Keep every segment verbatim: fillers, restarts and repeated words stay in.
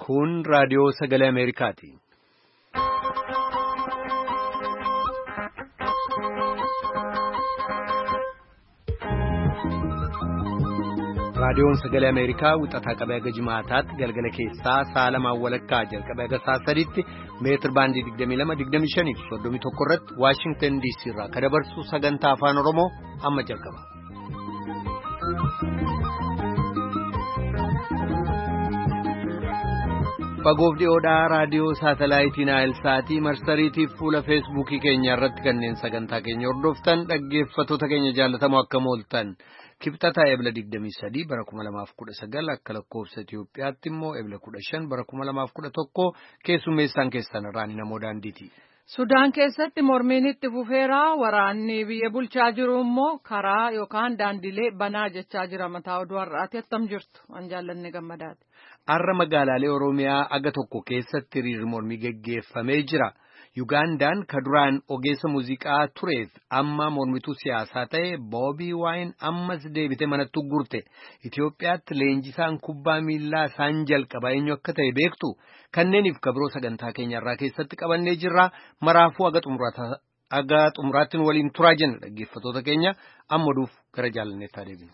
Kun raadiyoo sagalee Ameerikaati. Raadiyoon sagalee Ameerikaa wixataa qabee haga jimaataatti galgala keessaa sa'a lamaan walakkaa jalqabee haga sa'a sadiitti meetir baandii digdamii lama digdamii shanii fi soddomii tokko irratti Waashingtan D C irraa kan dabarsu sagantaa afaan Oromoo amma jalqaba. Fagoof dhiyoodhaa raadiyoo saatalaayitii Naayilsaatii marsariitiif fuula feesbuukii keenya irratti kanneen sagantaa keenya hordoftan dhaggeeffattoota keenya jaallatamoo akka mooltan. Kibxataa ebla digdamii sadii bara kuma lamaaf kudha sagal akka lakkoofsa Itiyoophiyaatti immoo ebla kudha shan bara kuma lamaaf kudha tokko keessummeessaan keessan irraan namoo daandiiti. Sudaan keessatti mormiin itti fufeera waraanni biyya bulchaa jiru immoo karaa yookaan daandilee banaa jechaa jira mataa oduu har'aati attam jirtu an jaallanne gammadaati. Har'a magaalaalee Oromiyaa aga tokko keessatti hiriirri mormii geggeeffamee jira. Ugandaan ka duraan ogeessa muuziqaa tureef amma mormituu siyaasaa ta'e Boobii Waayin ammas deebite manatti gurte. Itiyoophiyaatti leenjisaan kubbaa miilaa isaan jalqaba eenyu akka ta'e beektu kanneeniif kabiroo sagantaa keenyarraa keessatti qabannee jirra. Maraafuu aga xumuraattiin waliin turaa jenna dhaggeeffattoota keenya amma oduuf gara jaalanneettaa deebinu.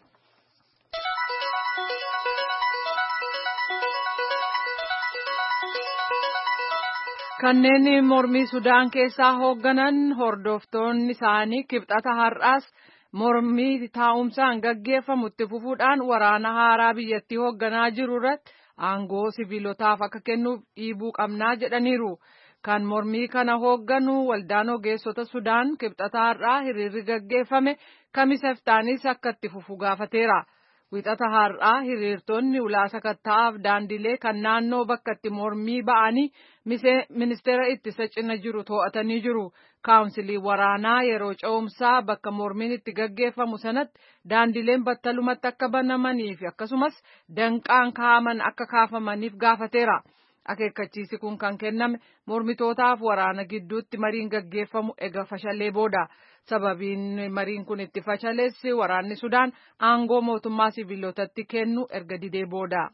Kanneen mormii Sudaan keessaa hoogganan hordoftoonni isaanii kibxata har'aas mormii taa'umsaan gaggeeffamu itti fufuudhaan waraana haaraa biyyattii hoogganaa jiru irratti aangoo siviilotaaf akka kennuuf dhiibuu qabnaa jedhaniiru. Kan mormii kana hoogganu waldaan ogeessota Sudaan kibxata har'aa hiriirri gaggeeffame kamisa iftaanis akka itti fufu gaafateera. Wixata har'aa hiriirtonni ulaa sakatta'aaf daandilee kan naannoo bakka itti mormii ba'anii ministeera ittisa cina jiru to'atanii jiru. Kaawunsilii waraanaa yeroo ce'umsaa bakka mormiin itti gaggeeffamu sanatti daandileen battalumatti akka banamanii fi akkasumas danqaan kaa'aman akka kaafamaniif gaafateera. Akeekkachiisi kun kan kenname mormitootaaf waraana gidduutti mariin gaggeeffamu ega fashalee booda. Sababiin mariin kun itti fashaleessi waraanni Sudaan aangoo mootummaa siviilotatti kennu erga didee booda.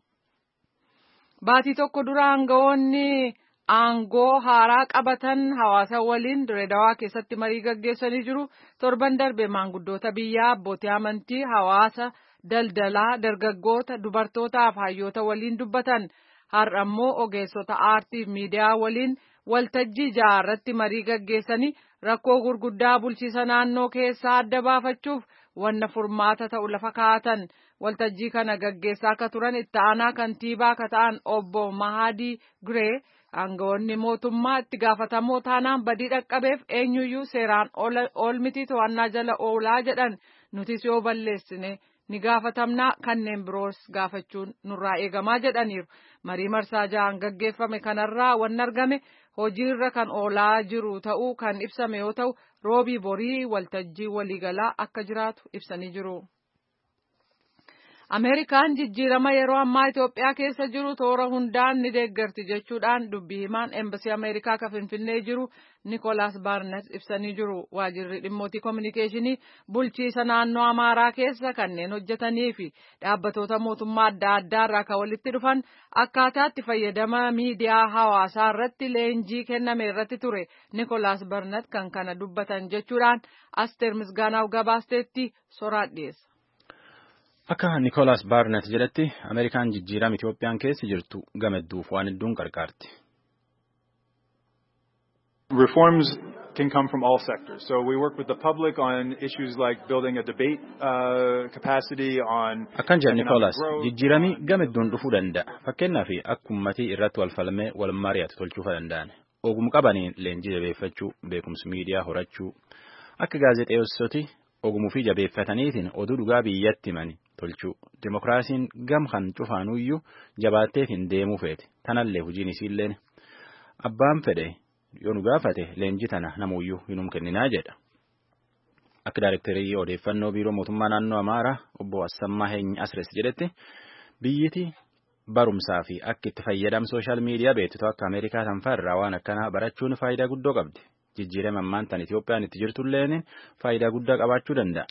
Baatii tokko dura aangawoonni aangoo haaraa qabatan hawaasa waliin Direedawaa keessatti marii gaggeessanii jiru. Torban darbe maanguddoota biyyaa abbootii amantii hawaasa daldalaa dargaggoota dubartootaa fi hayyoota waliin dubbatan. Har'a immoo ogeessota aartii fi miidiyaa waliin waltajjii jaarratti marii gaggeessanii rakkoo gurguddaa bulchiisa naannoo keessaa adda baafachuuf wanna furmaata ta'u lafa kaa'atan. Waltajjii kana gaggeessaa akka turan itti aanaa kantiibaa akka ta'an obbo Mahadii Giree aangawoonni mootummaa itti gaafatamoo taanaan badii dhaqqabeef eenyuyyuu seeraan oolmiti to'annaa jala oolaa jedhan nutis yoo balleessine ni gaafatamnaa kanneen biroos gaafachuun nurraa eegamaa jedhaniiru. Marii marsaa ja'aan gaggeeffame kanarraa wanni argame hojiirra kan oolaa jiru ta'uu kan ibsame yoo ta'u roobii borii waltajjii waliigalaa akka jiraatu ibsanii jiru. Ameerikaan jijjiirama yeroo ammaa Itoophiyaa keessa jiru toora hundaan ni deeggarti jechuudhaan dubbii himaan Embasii Ameerikaa kan Finfinnee jiru Nikolaas Baarnet ibsanii jiru. Waajirri dhimmootii koominikeeshinii bulchiisa naannoo Amaaraa keessa kanneen hojjetanii fi dhaabbatoota mootummaa adda addaa irraa kan walitti dhufan akkaataa itti fayyadama miidiyaa hawaasaa irratti leenjii kenname irratti ture. Nikolaas Baarnet kan kana dubbatan jechuudhaan Asteer Misgaanaaf gabaasteetti soraan dhiyeessa. Akka Nikolaas Baarnet jedhetti Ameerikaan jijjiirama Itoophiyaan keessa jirtu gamadduuf waan hedduun qarqaarti. Reforms can come from all sectors. So we work with the public on issues like building a debate uh, capacity on Akkan jedhe Nikolaas jijjiirami gamadduun dhufuu danda'a. Fakkeenyaaf akka uummatii irratti wal falmee wal mari'atu tolchuu danda'an. Ogummaa qabaniin leenjii jabeeffachuu, beekumsi miidiyaa horachuu, akka gaazexeessoti ogumuu fi jabeeffataniitiin oduu dhugaa biyyatti himani tolchuu. Dimokiraasiin gam kan cufaanuyyuu jabaatteef hin deemuu feete. Tanallee hojiin isiilleen abbaan fedhe yoo nu gaafate leenjii tana namuyyuu hinum kenninaa jedha. Akka daayirektarii odeeffannoo biiroo mootummaa naannoo Amaaraa obbo Assammaa Heeny Asres jedhetti biyyiti barumsaa fi akka itti fayyadam sooshaal miidiyaa beektu akka Ameerikaa tanfaa irraa waan akkanaa barachuun faayidaa guddoo qabdi. Jijjiirama ammaan tan Itoophiyaan itti jirtulleen faayidaa guddaa qabaachuu danda'a.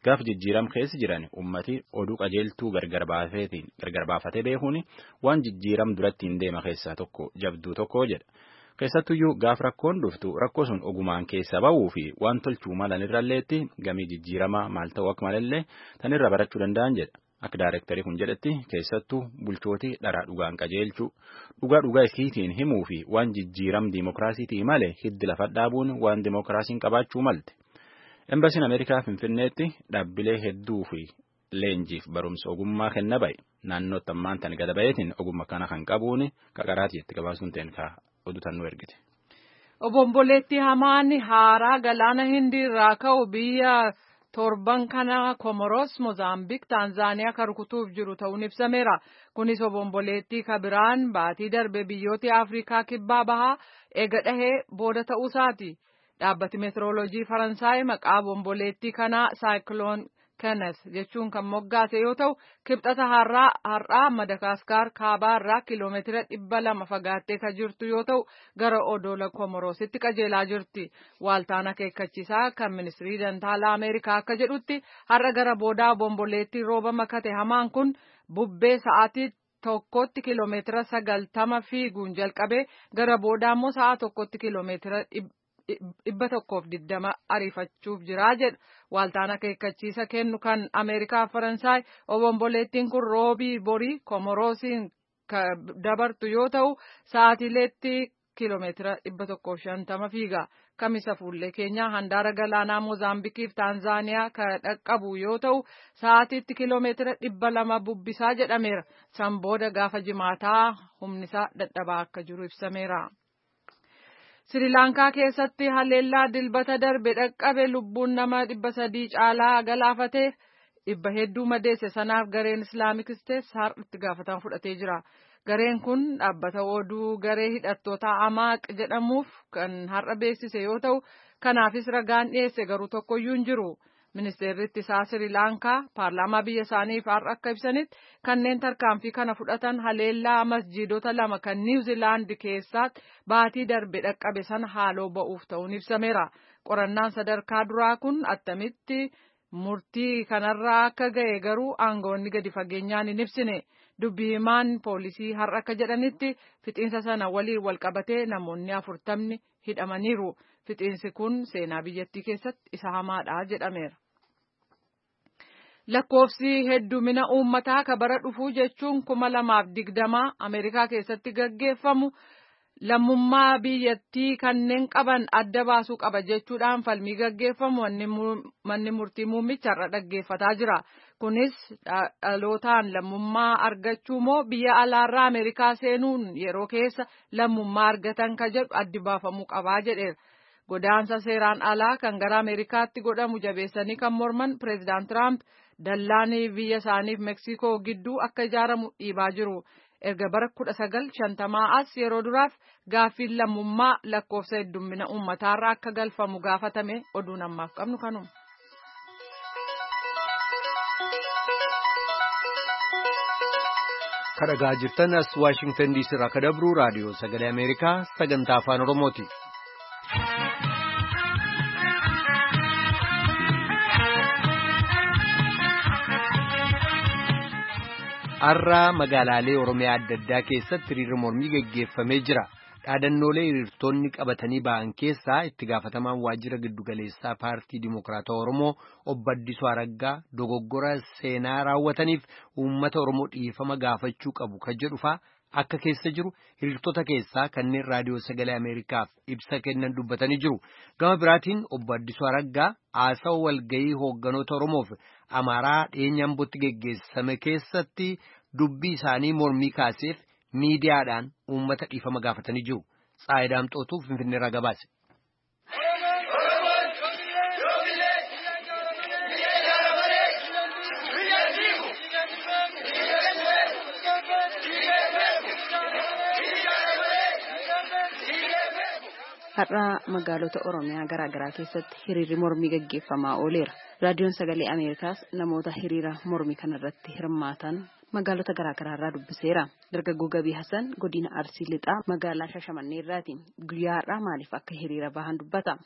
gaaf jijjiiram keessa jiran ummati oduu qajeeltuu gargar baafeetiin gargar baafatee beekuun waan jijjiiram duratti hin deema keessaa tokko jabduu tokko jedha. Keessattuyyuu gaaf rakkoon dhuftu rakkoo sun ogumaan keessa ba'uu fi waan tolchuu malanirralleetti gamii jijjiiramaa maal ta'uu akka malallee tanirra barachuu danda'an jedha. Akka daareektarii kun jedhetti keessattuu bulchootii dharaa dhugaan qajeelchuu dhugaa dhugaa isiitiin himuu fi waan jijjiiram diimokiraasiitii malee hiddi lafa dhaabuun waan diimokiraasiin qabaachuu malte. Embasiin Ameerikaa Finfinneetti dhaabbilee hedduu fi leenjiif barumsa ogummaa kenna ba'e naannootti ammaan tan gada ba'eetiin ogummaa kana kan qabuun qaqaraati jetti gabaasuun ta'een kaa oduutan nu ergite. Obomboleettii hamaan haaraa galaana hindiirraa ka'u biyya torban kana Komoros, Mozaambiik, Taanzaaniyaa kan rukutuuf jiru ta'uun ibsameera. Kunis obomboleettii kabiraan baatii darbe biyyoota Afrikaa kibbaa bahaa eega dhahee booda ta'uusaati. Dhaabbati meetirooloojii Faransaay maqaa obomboleettii kanaa Saayikiloon Kenneth jechuun kan moggaase yoo ta'u kibxata har'aa Madagaskar kaabaa irraa kiiloomeetira dhibba lama fagaattee kan jirtu yoo ta'u gara odoola Komorositti qajeelaa jirti. Waaltaan akeekkachiisaa kan ministirii dantaalaa Ameerikaa akka jedhutti har'a gara boodaa obomboleettii rooba makate hamaan kun bubbee sa'aatii tokkotti kiiloomeetira sagaltama fiiguun jalqabee gara boodaa immoo sa'a tokkotti kiiloomeetira dhibba tokkoof digdama ariifachuuf jiraa jedha. Waaltaan akeekkachiisa kennu kan Ameerikaa Faransaay obomboleettiin kun roobii borii Komorosiin dabartu yoo ta'u sa'aatiileetti kiiloomeetira dhibba tokkoof shantama fiiga. Kamisa fuullee keenyaa handaara galaanaa Moozaambikiif Taanzaaniyaa kan dhaqqabu yoo ta'u sa'aatiitti kiiloomeetira dhibba lama bubbisaa jedhameera. San booda gaafa jimaataa humnisaa dadhabaa akka jiru ibsameera. Sirilaankaa keessatti haleellaa dilbata darbe dhaqqabe lubbuun nama dhibba sadii caalaa galaafatee dhibba hedduu madeesse sanaaf gareen Islaamik Isteets har'a itti gaafatama fudhatee jira. Gareen kun dhaabbata oduu garee hidhattoota Amaaq jedhamuuf kan har'a beeksise yoo ta'u kanaafis ragaan dhiyeesse garuu tokkoyyuu hin jiru. Ministeerri ittisaa Sirilaankaa paarlaamaa biyya isaaniif har'a akka ibsanitti kanneen tarkaanfii kana fudhatan haleellaa masjiidota lama kan Niwuziilaandi keessaatti baatii darbe dhaqqabe sana haaloo ba'uuf ta'uun ibsameera. Qorannaan sadarkaa duraa kun attamitti murtii kanarraa akka ga'e garuu aangoonni gadi fageenyaan hin ibsine. Dubbii himaan poolisii har'a akka jedhanitti fixiinsa sana waliin walqabatee namoonni afurtamni hidhamaniiru. Fixiinsi kun seenaa biyyattii keessatti isa hamaadha jedhameera. Lakkoofsi heddumina uummataa ka bara dhufuu jechuun kuma lamaaf digdamaa Ameerikaa keessatti gaggeeffamu lammummaa biyyattii kanneen qaban adda baasuu qaba jechuudhaan falmii gaggeeffamu manni murtii muummicha irra dhaggeeffataa jira. Kunis dhalootaan lammummaa argachuu moo biyya alaarraa Ameerikaa seenuun yeroo keessa lammummaa argatan ka jedhu addi baafamuu qabaa jedheera. Godaansa seeraan alaa kan gara Ameerikaatti godhamu jabeessanii kan morman Pireezidaant Tiraamp dallaanii biyya isaaniif Meksikoo gidduu akka ijaaramu dhiibaa jiru. Erga bara kudha sagal shantamaa as yeroo duraaf gaaffiin lammummaa lakkoofsa heddummina uummataarraa akka galfamu gaafatame oduun ammaaf qabnu kanuma. Kadhagaa jirtan as Waashingtan diisii irraa kan dabru raadiyoo sagalee Ameerikaa sagantaa afaan Oromooti. Har'a magaalaalee Oromiyaa adda addaa keessatti hiriirri mormii gaggeeffamee jira. Dhaadannoolee hiriirtonni qabatanii ba'an keessaa itti gaafatamaan waajjira giddugaleessaa paartii Dimokiraatawaa Oromoo obbo Addisuu Araggaa dogoggora seenaa raawwataniif uummata Oromoo dhiifama gaafachuu qabu kan jedhu fa'aa akka keessa jiru hiriirtota keessaa kanneen raadiyoo sagalee Ameerikaaf ibsa kennan dubbatanii jiru. Gama biraatiin obbo Addisuu Araggaa haasawa walgahii hoogganoota Oromoof Amaaraa dhiyeenya Ambootti geggeessame keessatti dubbii isaanii mormii kaaseef miidiyaadhaan uummata dhiifama gaafatanii jiru. Tsaayidaam Xootuu Finfinneerraa gabaase. Har'a magaalota Oromiyaa garaa garaa keessatti hiriirri mormii gaggeeffamaa ooleera. Raadiyoon sagalee Ameerikaas namoota hiriira mormii kanarratti hirmaatan magaalota garaa garaa irraa dubbiseera. Dargaggoo Gabii Hasan godina Arsii Lixaa magaalaa Shashamannee irraati. Guyyaa har'aa maaliif akka hiriira bahan dubbata?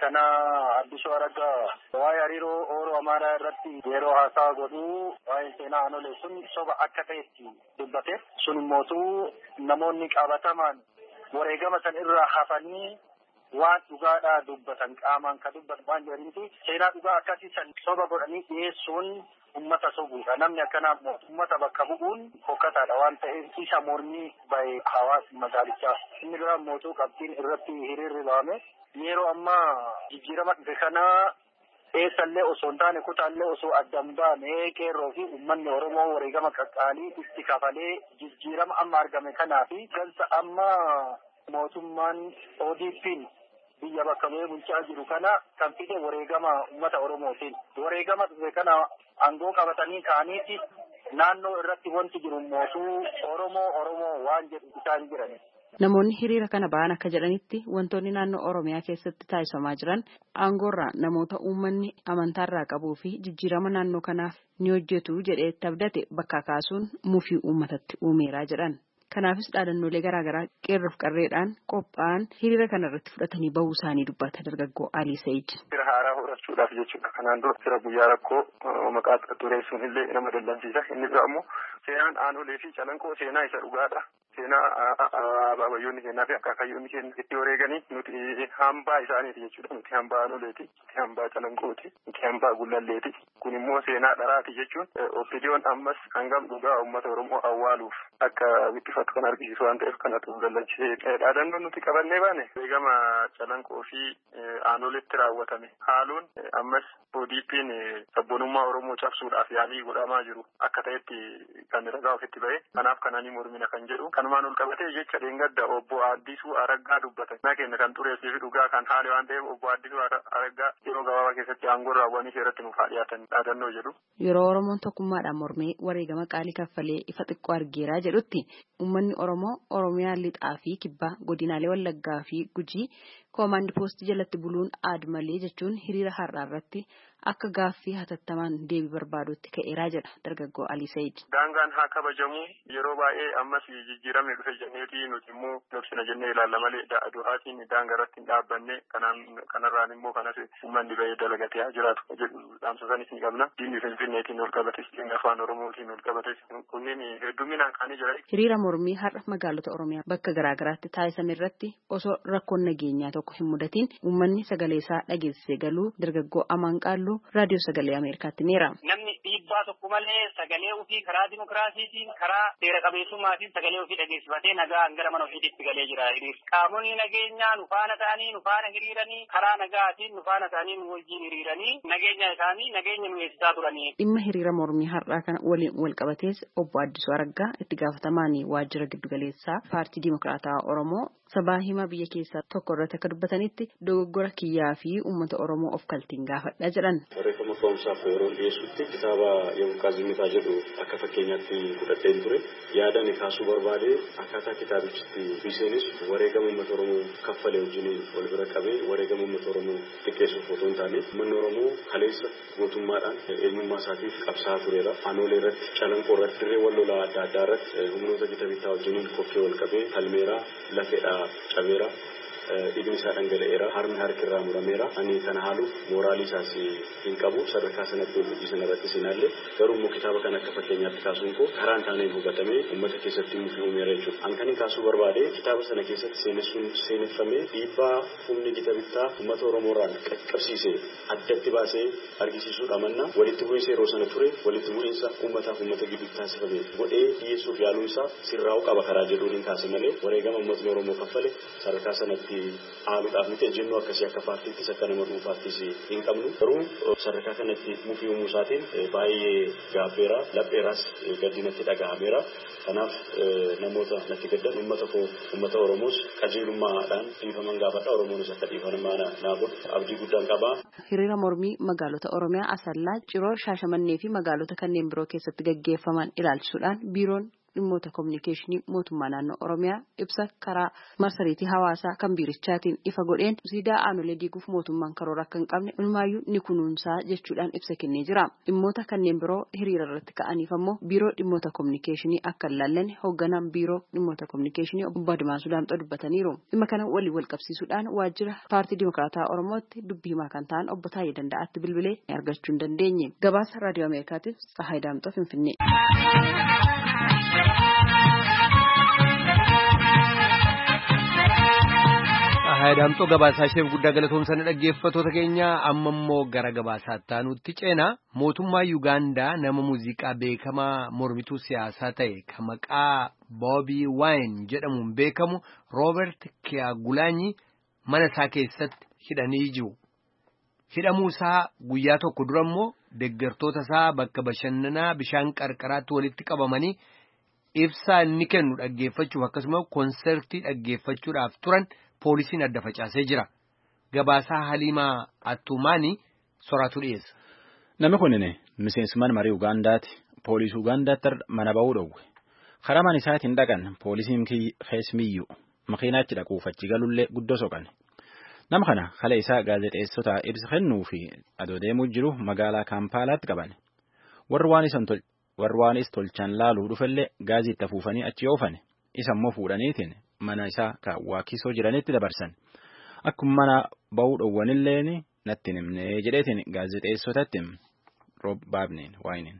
kana Addisuu Araggaa waa'ee hariiroo Oromoo Amaaraa irratti yeroo haasaa godhu waa'ee seenaa aanolee sun soba akka ta'etti dubbate. Sun immoo namoonni qabatamaan wareegama san irraa hafanii waan dhugaadhaa dubbatan qaamaan ka dubbatan waan jedhaniiti seenaa dhugaa akkasii san soba godhanii dhiyeessuun ummata sobuudha. Namni akkanaa ummata bakka bu'uun fokkataadha waan ta'eef isa mormii bahe hawaasni magaalichaa. Inni biraa mootuu qabxiin irratti hiriirri bahame yeroo ammaa jijjiirama dhufe kanaa eessallee osoo hin taane kutaallee osoo addan baane qeerroo fi uummanni Oromoo wareegama qaqqaalii itti kafalee jijjiirama amma argame kanaa fi galsa amma mootummaan O D P'n biyya bakka bu'ee bulchaa jiru kana kan fide wareegama uummata Oromootiin. Wareegama dhufe kana aangoo qabatanii ka'aniiti naannoo irratti wanti jiru mootuu Oromoo Oromoo waan jedhu isaan jiran. Namoonni hiriira kana ba'an akka jedhanitti wantoonni naannoo Oromiyaa keessatti taasifamaa jiran aangoorraa namoota uummanni amantaarraa qabuu fi jijjiirama naannoo kanaaf ni hojjetu jedhee itti abdate bakka kaasuun mufii uummatatti uumeeraa jedhan. Kanaafis dhaadannoolee garaagaraa qeerroof qarreedhaan qophaa'an hiriira kanarratti fudhatanii bahuu isaanii dubbata dargaggoo Alii Sa'iid. Hiriira haaraa horachuudhaaf jechuudha. Kanaan dura sira guyyaa rakkoo maqaa xureessuun illee nama dallansiisa. Inni biraa immoo seenaan aanolee fi calanqoo seenaa isa dhugaadha. Seenaa abaabayyoonni kennaa fi akaakayyoonni kenna itti wareeganii nuti hambaa isaaniiti jechuudha. Nuti hambaa aanoleeti, nuti hambaa calanqooti, nuti hambaa gullalleeti. Kun immoo seenaa dharaati jechuun Oppidiyoon ammas hangam dhugaa uummata Oromoo awwaaluuf akka wittifatu kan argisiisu waan ta'eef kanatu dallanchee dhaadannoon nuti qabannee baane wareegama calanqoo fi aanoleetti raawwatame haaluun ammas O D P'n sabboonummaa Oromoo cabsuudhaaf yaalii godhamaa jiru akka ta'etti kan ragaa ofitti ba'e. Kanaaf kananii mormina kan jedhu kanumaan ol qabatee jecha dheengadda obbo Addisuu Araggaa dubbatan. Na kenna kan xureessee fi dhugaa kan haale waan ta'eef obbo Addisuu Araggaa yeroo gabaabaa keessatti aangoo raawwanii seeratti nuuf haa dhiyaatan dhaadannoo jedhu. Yeroo Oromoon tokkummaadhaan mormee wareegama qaalii kaffalee ifa xiqqoo argeeraa jedhutti uummanni Oromoo Oromiyaa lixaa fi kibbaa godinaalee Wallaggaa fi Gujii koomaandi poostii jalatti buluun aad malee jechuun hiriira har'aa irratti akka gaaffii hatattamaan deebii barbaadutti ka'eeraa jedha dargaggoo Alii Sa'iid. Daangaan haa kabajamu yeroo baay'ee ammas jijjiiramni dhufe jenneeti nuti immoo labsina jennee ilaalla malee du'aatiin daangaa irratti hin dhaabbanne kanarraan immoo kanas uummanni ba'ee dalagatee haa jiraatu jedhu dhaamsa sanis ni qabna. Diinni Finfinneetiin ol qabates diinni afaan Oromootiin ol qabates kunneen hedduminaan kaanii jira. Hiriira mormii har'a magaalota Oromiyaa bakka garaagaraatti taasisame irratti osoo rakkoon nageenyaa tokko hin mudatiin uummanni sagalee isaa dhageessisee galuu dargaggoo Amaan Qaalluu raadiyoo sagalee Ameerikaatti meera. Namni dhiibbaa tokko malee sagalee ofii karaa dimokiraasiitiin karaa seera qabeessummaatiin sagalee ofii dhageessifatee nagaan gara mana ofiitti galee jira. Qaamonni nageenyaa nu faana ta'anii nu faana hiriiranii karaa nagaatiin nu faana ta'anii nu wajjin hiriiranii nageenya isaanii nageenya nu eegsisaa turanii. Dhimma hiriira mormii har'aa kana waliin wal qabatees obbo Addisuu Araggaa itti gaafatamaan waajjira giddugaleessaa paartii Dimokiraataa Oromoo sabaa himaa biyya keessaa tokko irratti akka dubbatanitti dogoggora kiyyaa fi uummata Oromoo of kaltiin gaafadha jedhan. Barreeffama ka'umsaaf yeroo dhiyeessutti kitaaba Yookaan Zimitaa jedhu akka fakkeenyaatti fudhadheen ture yaadaan kaasuu barbaade akkaataa kitaabichitti biseenis wareegama uummata Oromoo kaffalee wajjin wal bira qabee wareegama uummata Oromoo xiqqeessuuf otoo hin taane uummanni Oromoo kaleessa gootummaadhaan eenyummaa isaatiif qabsaa tureera. Aanoolee irratti calanqoo irratti dirree wal lolaa adda addaa irratti humnoota gita bittaa wajjin kokkee wal qabee falmeera lafeedhaa cabeera. Dhiigni isaa dhangala'eera harmi harkirraa murameera ani kana haaluuf mooraalii isaas hin qabu sadarkaa sanatti hojii sanarratti sinaallee garuu immoo kitaaba kan akka fakkeenyaatti kaasuun koo karaa hin taaneen hubatamee uummata keessatti mufii uumeera jechuudha. An kan hin kaasuu barbaade kitaaba sana keessatti seenessuun seeneffamee dhiibbaa humni gita bittaa uummata Oromoorraan qaqqabsiisee addatti baasee argisiisuudha manna walitti bu'iinsa yeroo sana ture walitti bu'iinsa uummataaf uummata gidduutti taasifame godhee dhiyeessuuf yaaluun isaa sirraa'uu qaba karaa jedhuun hin kaase malee wareegama uummatni Oromoo kaffale sadarkaa sanatti haaluudhaaf miti ejjennoo akkasii akka paartiittis akka nama dhuunfaattis hin qabnu garuu sadarkaa kanatti mufii uumuu isaatiin baay'ee gaabbeera lapheeraas gaddinatti dhagahameera. Kanaaf namoota natti gaddan uummata koo uummata Oromoos qajeelummaadhaan dhiifaman gaafadha Oromoonis akka dhiifaman naa godhu abdii guddaan qaba. Hiriira mormii magaalota Oromiyaa Asallaa, Ciroo, Shaashamannee fi magaalota kanneen biroo keessatti gaggeeffaman ilaalchisuudhaan biiroon dhimmoota kominikeeshinii mootummaa naannoo Oromiyaa ibsa karaa marsariitii hawaasaa kan biirichaatiin ifa godheen siidaa aanolee diiguuf mootummaan karoora akka hin qabne ulmaayyuu ni kunuunsaa jechuudhaan ibsa kennee jira. Dhimmoota kanneen biroo hiriira irratti ka'aniif ammoo biiroo dhimmoota kominikeeshinii akka hin laallanne hoogganaan biiroo dhimmoota kominikeeshinii obbo Admaasuu Daamxoo dubbataniiru. Dhimma kana waliin wal qabsiisuudhaan waajjira paartii Dimokiraataa Oromootti dubbii himaa kan ta'an obbo Taayee Danda'aatti bilbilee argachuu hin dandeenye. Gabaasa raadiyoo Ameerikaatiif Tsahaay Daamxoo Finfinnee. Tsahaay Daamxoo gabaasaa isheef guddaa galatoomsanii dhaggeeffattoota keenya amma immoo gara gabaasaatti aanutti ceena. Mootummaa Yuugaandaa nama muuziqaa beekamaa mormituu siyaasaa ta'e kan maqaa Boobii Waayini jedhamuun beekamu Roobert Kiyagulaanyi mana isaa keessatti hidhanii jiru. Hidhamuu isaa guyyaa tokko dura immoo deeggartoota isaa bakka bashannanaa bishaan qarqaraatti walitti qabamanii ibsaa inni kennu dhaggeeffachuuf akkasumas konsertii dhaggeeffachuudhaaf turan poolisiin adda facaasee jira. Gabaasaa Haliimaa Attumaanii soraatu dhiyeessa. Namni kun miseensummaan marii Ugaandaati. Poolisii Ugaandaatti mana ba'uu dhowwe. Karaa mana isaatiin dhaqan poolisiin keessmiyyuu makiinaachi dhaquuf achi galullee guddoo soqan. Nama kana kala isaa gaazexeessota ibsa kennuu fi adoo deemuu jiru magaalaa Kaampaalaatti qaban. Warri waan is tolchan laaluu dhufellee gaaziitti afuufanii achi oofan. Isa immoo fuudhaniitiin mana isaa kan waakisoo jiranitti dabarsan. Akkuma mana ba'uu dhowwanillee natti himnee jedheetiin gaazexeessotatti Rob Baabneen Waayiniin.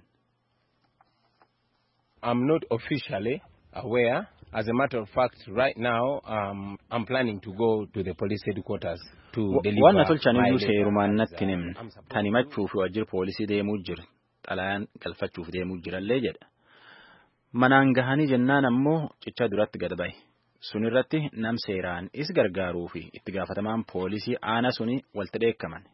I'm not officially aware. As a matter of fact, right now, um, I'm planning to go to the police headquarters to deliver. Waan tolchan iyyuu seerumaan natti himne. Tan himachuuf waajjira poolisii deemuu jira. Xalayaan galfachuuf deemuu jirallee jedha. Manaan gahanii jennaan ammoo cicha duratti gad bahe. Sun irratti nam seeraan is gargaaruu fi itti gaafatamaan poolisii aana suni walta dheekkaman.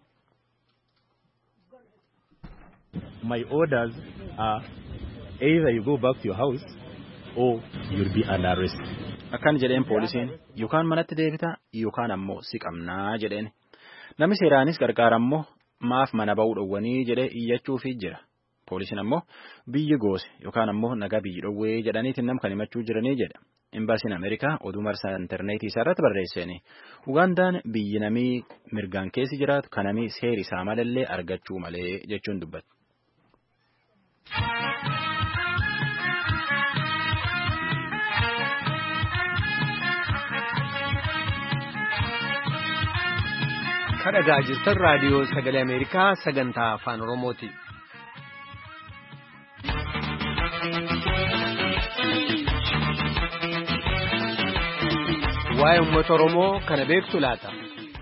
My orders are either you go back to your house or you'll be under arrest. Akkan jedheen poolisiin yookaan manatti deebita yookaan ammoo si qabnaa jedheen. Namni seeraanis gargaara ammoo maaf mana ba'uu dhowwanii jedhee iyyachuufii jira. Poolisiin ammoo biyyi goose yookaan ammoo nagaa biyyi dhowwee jedhaniitiin nam kan himachuu jiranii jedha. Imbaasiin Ameerikaa oduu marsaa intarneetii isaarratti barreessanii Ugaandaan biyyi namii mirgaan keessi jiraatu kan namii seeri isaa malallee argachuu malee jechuun dubbata. Kan dhagaa jirtan raadiyoo sagalee Ameerikaa sagantaa afaan Oromooti. Waa'ee uummata Oromoo kana beektu laata?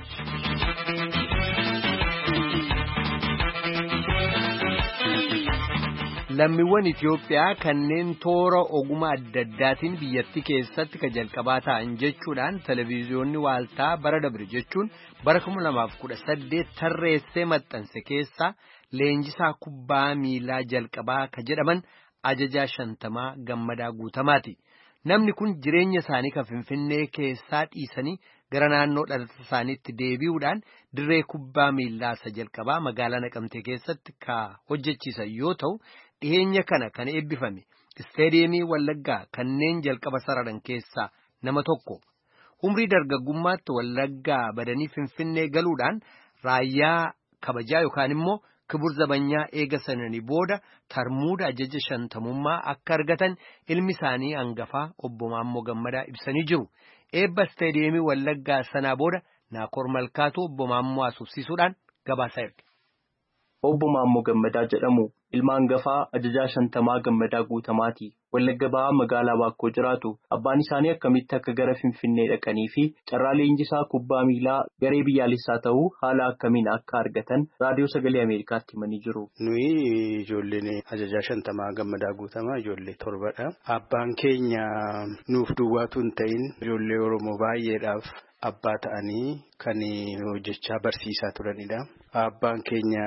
Lammiiwwan Itiyoophiyaa kanneen toora ogummaa adda addaatiin biyyattii keessatti ka jalqabaa ta'an jechuudhaan televiziyoonni waaltaa bara dabre jechuun bara kuma lamaaf kudha saddeet tarreessee maxxanse keessaa leenjisaa kubbaa miilaa jalqabaa ka jedhaman ajajaa shantamaa Gammadaa Guutamaati. Namni kun jireenya isaanii kan Finfinnee keessaa dhiisanii gara naannoo dhalata isaaniitti deebi'uudhaan dirree kubbaa miilaa isa jalqabaa magaalaa Naqamtee keessatti ka hojjechiisan yoo ta'u dhiyeenya kana kan eebbifame isteediyeemii Wallaggaa kanneen jalqaba sararan keessaa nama tokko. Umrii dargaggummaatti Wallaggaa badanii Finfinnee galuudhaan raayyaa kabajaa yookaan immoo kibur zabanyaa eega sananii booda tarmuuda ajaja shantamummaa akka argatan ilmi isaanii hangafaa obbo Maammoo Gammadaa ibsanii jiru. Eebba isteediyeemii Wallaggaa sanaa booda Naakoor Malkaatu obbo Maammoo haasofsiisuudhaan gabaasa erge. Obbo Maammoo Gammadaa jedhamu ilma hangafaa ajajaa shantamaa Gammadaa Guutamaati. Wallagga ba'aa magaalaa Baakkoo jiraatu. Abbaan isaanii akkamitti akka gara Finfinnee dhaqanii fi carraa leenjisaa kubbaa miilaa garee biyyaalessaa ta'uu haala akkamiin akka argatan raadiyoo sagalee Ameerikaatti himanii jiru. Nuyi ijoolleen ajajaa shantamaa Gammadaa Guutamaa ijoollee torbadha. Abbaan keenya nuuf duwwaatu hin ta'in ijoollee Oromoo baay'eedhaaf abbaa ta'anii kan hojjechaa barsiisaa turanidha. Abbaan keenya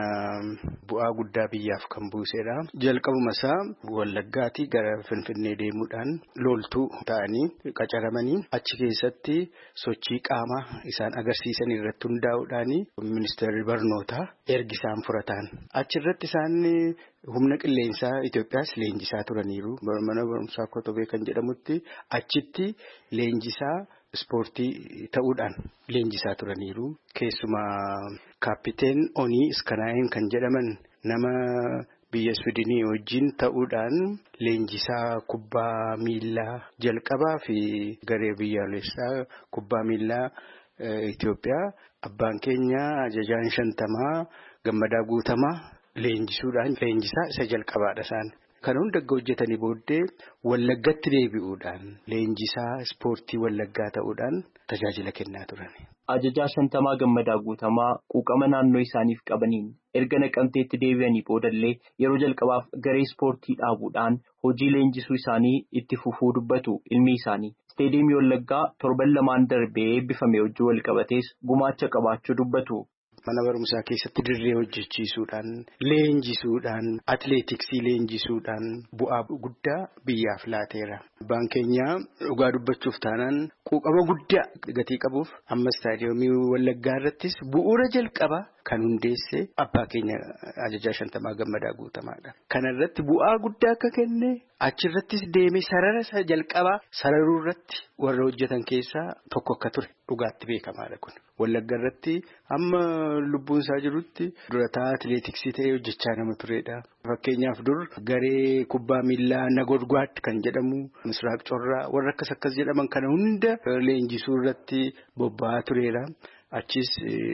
bu'aa guddaa biyyaaf kan buusedha. Jalqabuma isaa Wallaggaatii gara Finfinnee deemuudhaan loltuu ta'anii qacaramanii achi keessatti sochii qaamaa isaan agarsiisan irratti hundaa'uudhaan ministeerri barnootaa ergi isaan furatan. Achirratti isaan humna qilleensaa Itoophiyaas leenjisaa turaniiru. Mana barumsaa Kotobee kan jedhamutti achitti leenjisaa ispoortii ta'uudhaan leenjisaa turaniiru. Keessumaa kaappiteen Onii Iskanaa'een kan jedhaman nama biyya Suudinii wajjin ta'uudhaan leenjisaa kubbaa miilaa jalqabaa fi garee biyyaalessaa kubbaa miilaa Itoophiyaa abbaan keenya ajajaan shantamaa Gammadaa Guutamaa leenjisuudhaan leenjisaa isa jalqabaadha isaan. Kan hunda hojjetanii booddee Wallaggatti deebi'uudhaan leenjisaa ispoortii Wallaggaa ta'uudhaan tajaajila kennaa turan. Ajajaa shantamaa Gammadaa Guutamaa quuqama naannoo isaaniif qabaniin erga Naqamteetti deebi'anii boodallee yeroo jalqabaaf garee ispoortii dhaabuudhaan hojii leenjisuu isaanii itti fufuu dubbatu ilmi isaanii. Isteediyeemii Wallaggaa torban lamaan darbee eebbifame hojii wal qabatees gumaacha qabaachuu dubbatu. Mana barumsaa keessatti dirree hojjechiisuudhaan, leenjisuudhaan, atileetiksii leenjisuudhaan bu'aa guddaa biyyaaf laateera. Abbaan keenya dhugaa dubbachuuf taanaan quuqama guddaa gatii qabuuf amma istaadiyoomii Wallaggaa irrattis bu'uura jalqabaa kan hundeesse abbaa keenya ajajaa shantamaa Gammadaa Guutamaadha. Kana irratti bu'aa guddaa akka kenne achirrattis deemee sarara isa jalqabaa sararuu irratti warra hojjetan keessaa tokko akka ture dhugaatti beekamaadha kun. Wallagga irratti amma lubbuun isaa jirutti durataa atileetiksii ta'ee hojjechaa nama turedha. Fakkeenyaaf dur garee kubbaa miilaa Nagodgwaad kan jedhamu Misraaq Corraa warra akkas akkas jedhaman kana hunda leenjisuu irratti bobba'aa tureera. Achis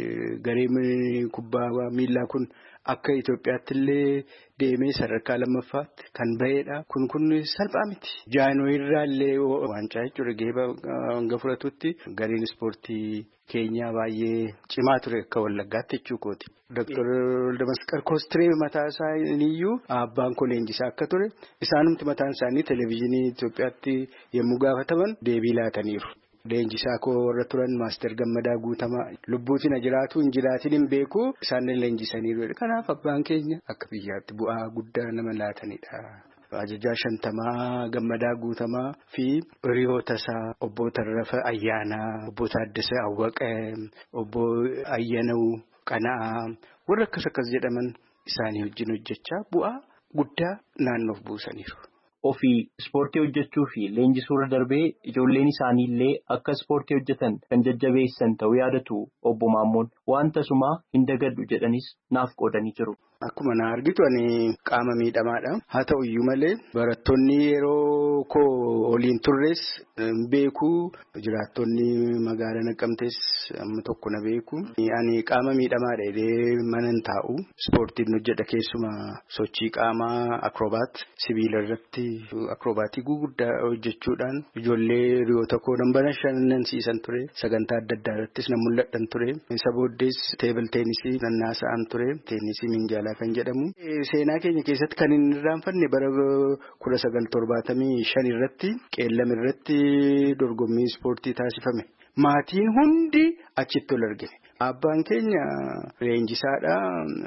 garee kubbaa miilaa kun akka Itoophiyaatti illee deemee sadarkaa lammaffaatti kan ba'edha. Kun kun salphaa miti. Jaanoo irraa illee waancaa jechuudha geeba hanga fudhatutti gareen ispoortii keenyaa baay'ee cimaa ture akka Wallaggaatti jechuukooti. Doktor Damasqal Koostiree mataa isaaniiyyuu abbaan koo leenjisaa akka ture isaanumti mataan isaanii televezyiinii Itoophiyaatti yommuu gaafataman deebii laataniiru. Leenjisaa koo warra turan Maaster Gammadaa Guutamaa lubbuutiin jiraatu hin jiraatiin hin beeku isaan leenjisaniiru. Kanaaf abbaan keenya akka biyyaatti bu'aa guddaa nama laatanidha. Ajajaa shantamaa Gammadaa Guutamaa fi hiriyoota isaa obbo Tarrafa Ayyaanaa, obbo Taaddasee Awwaqee, obbo Ayyanuu Qana'aa warra akkas akkas jedhaman isaanii wajjin hojjechaa bu'aa guddaa naannoof buusaniiru. Ofii ispoortii hojjechuu fi leenjisuurra darbee ijoolleen isaanii illee akka ispoortii hojjetan kan jajjabeessan ta'uu yaadatu obbo Maammoon wanta sumaa hin dagadhu jedhanis naaf qoodanii jiru. Akkuma na argitu ani qaama miidhamaadha. Haa ta'u iyyuu malee barattoonni yeroo koo oliin turres beeku jiraattonni magaalaa Naqqamtees amma tokko na beeku. Ani qaama miidhamaadha jedhee mana hin taa'u. Ispoortiin hojjedha keessuma sochii qaamaa akrobaat sibiila irratti akrobaatii guguddaa hojjechuudhaan ijoollee hiriyoota koo nan bashannansiisan ture. Sagantaa adda addaa irrattis nan mul'adhan ture. Isa booddees teebil teenisii nan naasa'an ture. Teenisii minjaalaa kan jedhamu. Seenaa keenya keessatti kan hin irraanfanne bara kudha sagal torbaatamii shan irratti qeellam irratti dorgommii ispoortii taasifame. Maatiin hundi achitti ol argine. Abbaan keenya leenjisaadha.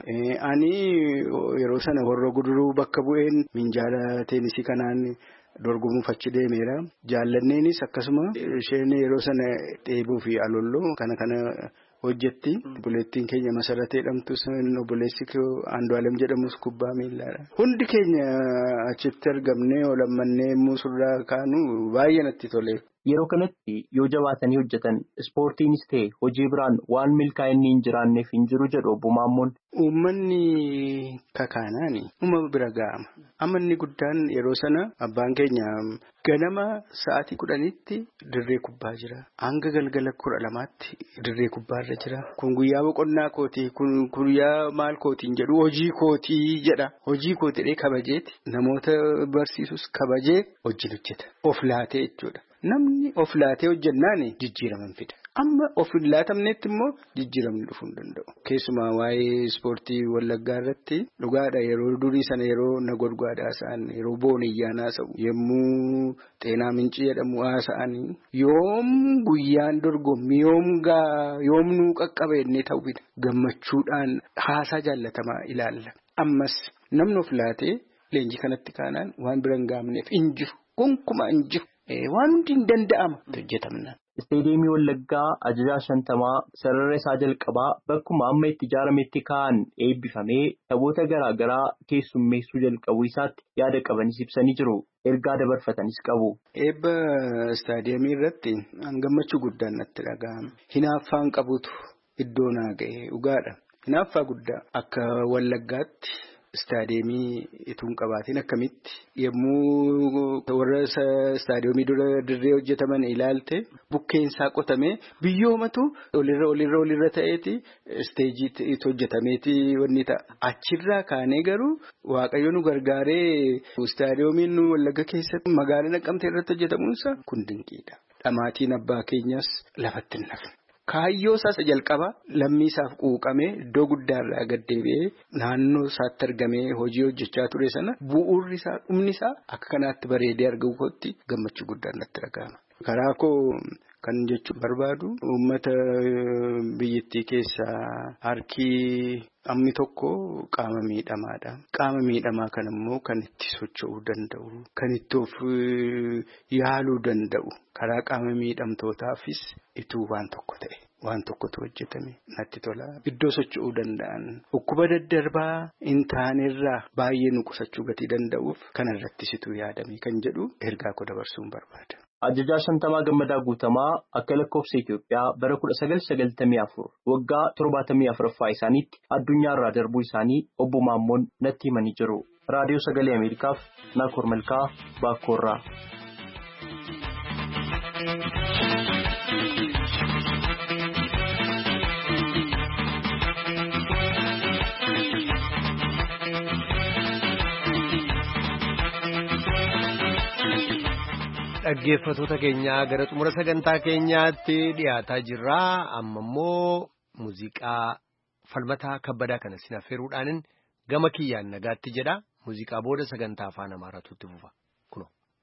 Ani yeroo sana Horroo Guduruu bakka bu'een minjaala teenisii kanaan dorgomuuf achi deemeera. Jaallanneenis akkasuma isheen yeroo sana dheebuu fi alolloo kana kana hojjetti. Obboleettiin keenya Masaratee jedhamtus obboleessi Andu'aalem jedhamus kubbaa miillaadha. Hundi keenya achitti argamnee olammannee muusurraa kaanu baay'ee natti tole. Yeroo kanatti yoo jabaatanii hojjetan ispoortiinis ta'e hojii biraan waan milkaa'inni hin jiraanneef hin jiru jedhu obbo Maammoon. Uummanni kakaanaani uumama bira ga'ama. Amanni guddaan yeroo sana abbaan keenya ganama sa'aatii kudhanitti dirree kubbaa jira. Hanga galgala kudha lamaatti dirree kubbaarra jira. Kun guyyaa boqonnaa kooti. Kun guyyaa maal kootiin jedhu hojii kootii jedha. Hojii kootiidhee kabajeeti. Namoota barsiisus kabajee hojii hojjeta. Of laatee jechuudha. namni of laatee hojjennaan jijjiiraman fida. Amma of hin laatamnetti immoo jijjiiramni dhufuu hin danda'u. Keessumaa waa'ee ispoortii Wallaggaa irratti dhugaadha yeroo durii sana yeroo na gorgaadaa sa'an yeroo booniyyaanaa sa'u yommuu xeenaa mincii jedhamu haasa'anii yoom guyyaan dorgommii yoom yoomnuu qaqqabeennee ta'u bida gammachuudhaan haasaa jaallatamaa ilaalla. Ammas namni of laatee leenjii kanatti kaanaan waan bira hin gaamneef hin jiru gonkumaa hin jiru waan hundi hin danda'ama hojjetamna. Isteediyeemii Wallaggaa ajajaa shantamaa sarara isaa jalqabaa bakkuma amma itti ijaarametti ka'an eebbifamee taphoota garaa garaa keessummeessuu jalqabuu isaatti yaada qabanis ibsanii jiru. Ergaa dabarfatanis qabu. Eebba istaadiyeemii irratti gammachuu guddaan natti dhaga'ame. Hinaaffaan qabutu iddoo naa ga'e dhugaadha. Hinaaffaa guddaa akka Wallaggaatti istaadiyeemii ituun qabaatiin akkamitti yommuu warra istaadiyeemii dura dirree hojjetaman ilaalte bukkeensaa qotamee biyyoomatu olirra olirra olirra ta'eeti isteejii hojjetameeti wanni ta'a. Achirraa kaanee garuu waaqayyo nu gargaaree istaadiyeemiin nu Wallagga keessatti magaalaa Naqqamtee irratti hojjetamuunsa kun dinqiidha. Dhamaatiin abbaa keenyas lafatti hin nafne. Kaayyoo isaa jalqabaa lammii isaaf quuqamee iddoo guddaarraa gad deebi'ee naannoo isaatti argamee hojii hojjechaa ture sana bu'uurri isaa dhumni isaa akka kanaatti bareedee argamu kootti gammachuu guddaan natti dhaga'ama. Karaa koo kan jechuun barbaadu uummata biyyattii keessaa harkii ammi tokko qaama miidhamaadha. Qaama miidhamaa kan immoo kan itti socho'uu danda'u kan itti of yaaluu danda'u karaa qaama miidhamtootaafis ituu waan tokko ta'e waan tokkotu hojjetame natti tola. Iddoo socho'uu danda'an dhukkuba daddarbaa hin taanerraa baay'ee nu qusachuu gatii danda'uuf kanarratti situu yaadame kan jedhu ergaa koo dabarsuun barbaada. Ajajaa shantamaa Gammadaa Guutamaa akka lakkoofsa Itoophiyaa bara kudha sagal sagaltamii afur waggaa torbaatamii afuraffaa isaaniitti addunyaarraa darbuu isaanii obbo Maammoon natti himanii jiru. Raadiyoo Sagalee Ameerikaaf Naakoor Malkaa Baakkoorraa. Dhaggeeffattoota keenyaa gara xumura sagantaa keenyaatti dhiyaataa jirra. Amma immoo muuziqaa falmataa kabbadaa kana sin affeeruudhaan gama kiyyaan nagaatti jedha. Muuziqaa booda sagantaa afaan Amaaraatu itti fufa. Kuno.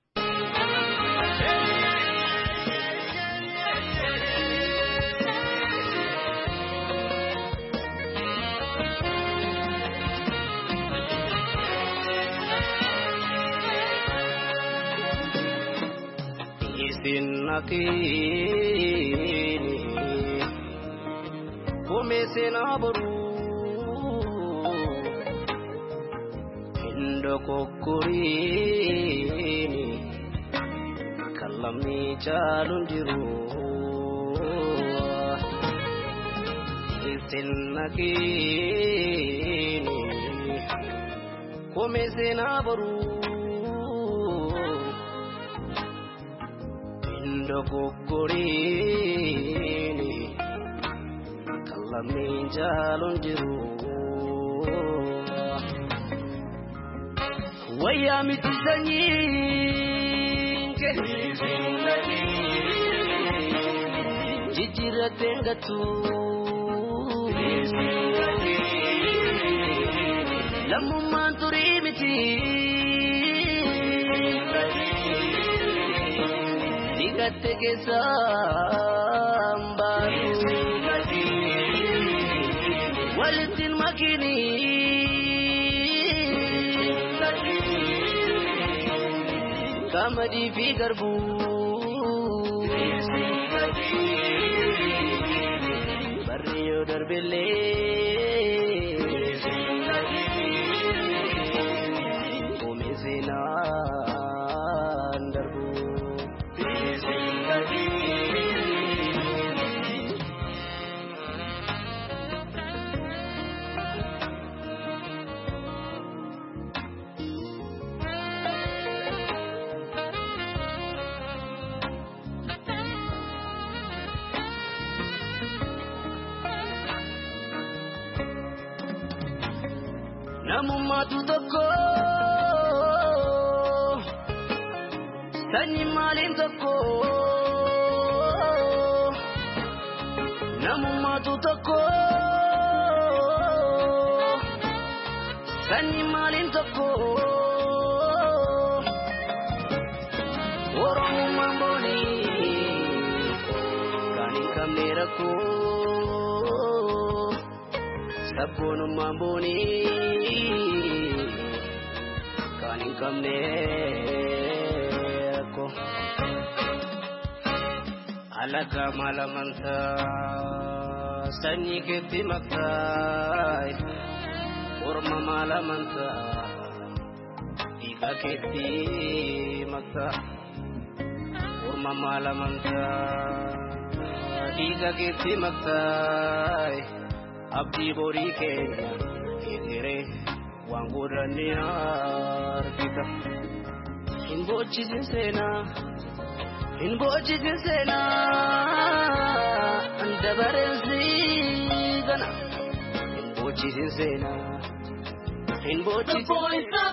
Nakini kome sena boru indo kokorini kalami chalundiru isin nakini kome sena boru Kokorini kalami jalundiru waya mitizanyinge jijira tengatu lamu manturi miti Digate ke sambaru walitin makini kamadi fi garbu barriyo darbele omezena Namumatu tokko Sanyi maalin tokko namummaatu tokko sanyi maalin tokko oromummaan boonii kan hin qabne rakkoo sabboonummaan boonii kan hin qabne rakkoo alaga malamanta sanyi keetti maktaay orma malamanta dhiiga keetti maktaa orma malamanta dhiiga keetti maktaay abdii borii keenya egeree waan godhanne argita hin bochisin seenaa hin bochisin seenaa dabareensi gana hin bochisin seenaa hin bochisin seenaa.